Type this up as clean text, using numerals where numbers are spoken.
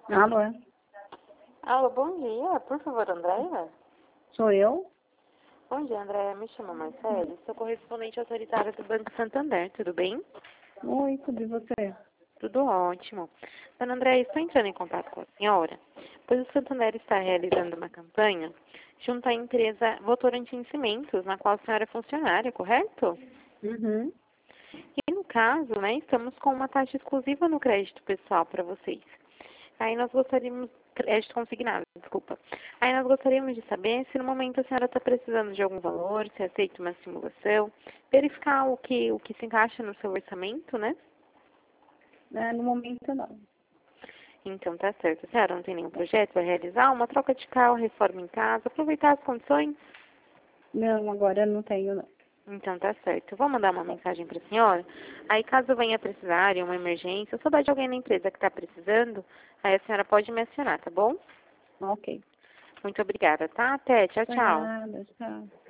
Alô, é? Alô, bom dia. Por favor, Andréia? Sou eu? Bom dia, Andréia. Me chamo Marcele. Sou correspondente autoritária do Banco Santander. Tudo bem? Oi, tudo e você? Tudo ótimo. Dona Andréia, estou entrando em contato com a senhora, pois o Santander está realizando uma campanha junto à empresa Votorantim Cimentos, na qual a senhora é funcionária, correto? Uhum. E no caso, né, estamos com uma taxa exclusiva no crédito pessoal para vocês. Aí nós gostaríamos, crédito consignado, desculpa. Aí nós gostaríamos de saber se no momento a senhora está precisando de algum valor, se aceita uma simulação, verificar o que se encaixa no seu orçamento, né? No momento não. Então tá certo. A senhora não tem nenhum projeto para realizar? Uma troca de carro, reforma em casa, aproveitar as condições? Não, agora não tenho não. Então tá certo. Eu vou mandar uma mensagem para a senhora. Aí caso venha precisar de uma emergência, ou souber de alguém na empresa que está precisando, aí a senhora pode me acionar, tá bom? Ok. Muito obrigada, tá? Até. Tchau, Por tchau. nada, tchau.